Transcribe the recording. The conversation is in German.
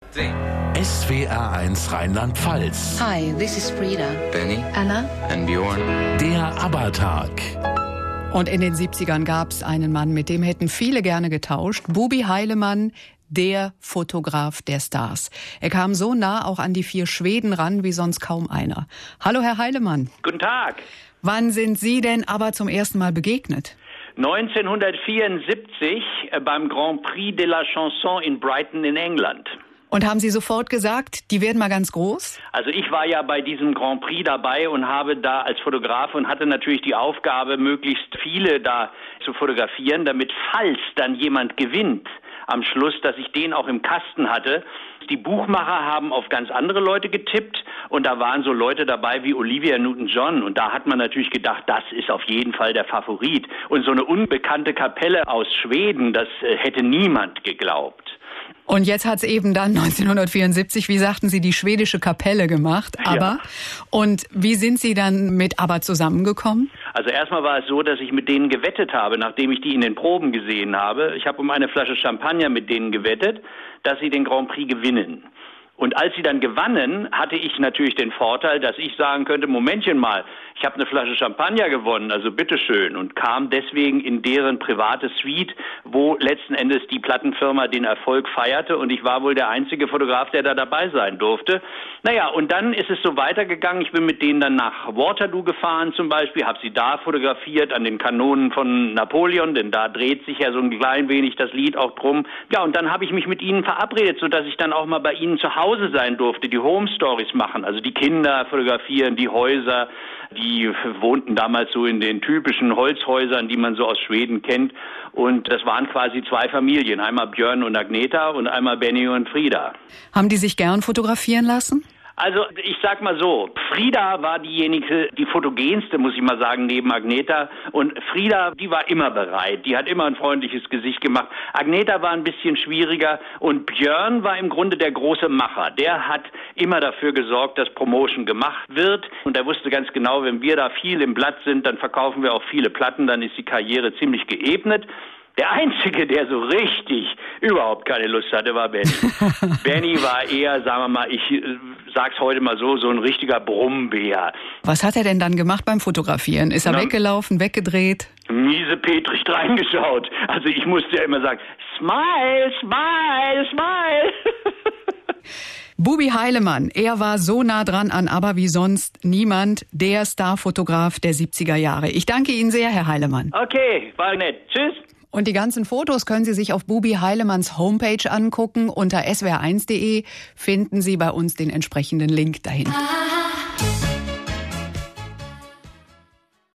SWR1 Rheinland-Pfalz. Hi, this is Frida. Benny. Anna. And Bjorn. Der ABBA-Tag. Und in den 70ern gab es einen Mann, mit dem hätten viele gerne getauscht. Bubi Heilemann, der Fotograf der Stars. Er kam so nah auch an die 4 Schweden ran wie sonst kaum einer. Hallo, Herr Heilemann. Guten Tag. Wann sind Sie denn aber zum ersten Mal begegnet? 1974 beim Grand Prix de la Chanson in Brighton in England. Und haben Sie sofort gesagt, die werden mal ganz groß? Also ich war ja bei diesem Grand Prix dabei und habe da als Fotograf und hatte natürlich die Aufgabe, möglichst viele da zu fotografieren, damit falls dann jemand gewinnt am Schluss, dass ich den auch im Kasten hatte. Die Buchmacher haben auf ganz andere Leute getippt und da waren so Leute dabei wie Olivia Newton-John und da hat man natürlich gedacht, das ist auf jeden Fall der Favorit. Und so eine unbekannte Kapelle aus Schweden, das hätte niemand geglaubt. Und jetzt hat's eben dann 1974, wie sagten Sie, die schwedische Kapelle gemacht, ABBA. Ja. Und wie sind Sie dann mit ABBA zusammengekommen? Also erstmal war es so, dass ich mit denen gewettet habe, nachdem ich die in den Proben gesehen habe. Ich habe um eine Flasche Champagner mit denen gewettet, dass sie den Grand Prix gewinnen. Und als sie dann gewannen, hatte ich natürlich den Vorteil, dass ich sagen könnte, Momentchen mal, ich habe eine Flasche Champagner gewonnen, also bitteschön. Und kam deswegen in deren private Suite, wo letzten Endes die Plattenfirma den Erfolg feierte. Und ich war wohl der einzige Fotograf, der da dabei sein durfte. Naja, und dann ist es so weitergegangen. Ich bin mit denen dann nach Waterloo gefahren zum Beispiel, habe sie da fotografiert an den Kanonen von Napoleon, denn da dreht sich ja so ein klein wenig das Lied auch drum. Ja, und dann habe ich mich mit ihnen verabredet, sodass ich dann auch mal bei ihnen zu Hause sein durfte, die Home Stories machen, also die Kinder fotografieren, die Häuser, die wohnten damals so in den typischen Holzhäusern, die man so aus Schweden kennt. Und das waren quasi 2 Familien, einmal Björn und Agneta und einmal Benny und Frida. Haben die sich gern fotografieren lassen? Also ich sag mal so, Frida war diejenige, die fotogenste, muss ich mal sagen, neben Agneta. Und Frida, die war immer bereit, die hat immer ein freundliches Gesicht gemacht. Agneta war ein bisschen schwieriger und Björn war im Grunde der große Macher. Der hat immer dafür gesorgt, dass Promotion gemacht wird. Und er wusste ganz genau, wenn wir da viel im Blatt sind, dann verkaufen wir auch viele Platten, dann ist die Karriere ziemlich geebnet. Der Einzige, der so richtig überhaupt keine Lust hatte, war Benny. Benny war eher, sagen wir mal, ich sag's heute mal so ein richtiger Brummbär. Was hat er denn dann gemacht beim Fotografieren? Ist er weggelaufen, weggedreht? Miesepetrig reingeschaut. Also ich musste ja immer sagen, smile, smile, smile. Bubi Heilemann, er war so nah dran an ABBA wie sonst niemand, der Starfotograf der 70er Jahre. Ich danke Ihnen sehr, Herr Heilemann. Okay, war nett. Tschüss. Und die ganzen Fotos können Sie sich auf Bubi Heilemanns Homepage angucken. Unter swr1.de finden Sie bei uns den entsprechenden Link dahin.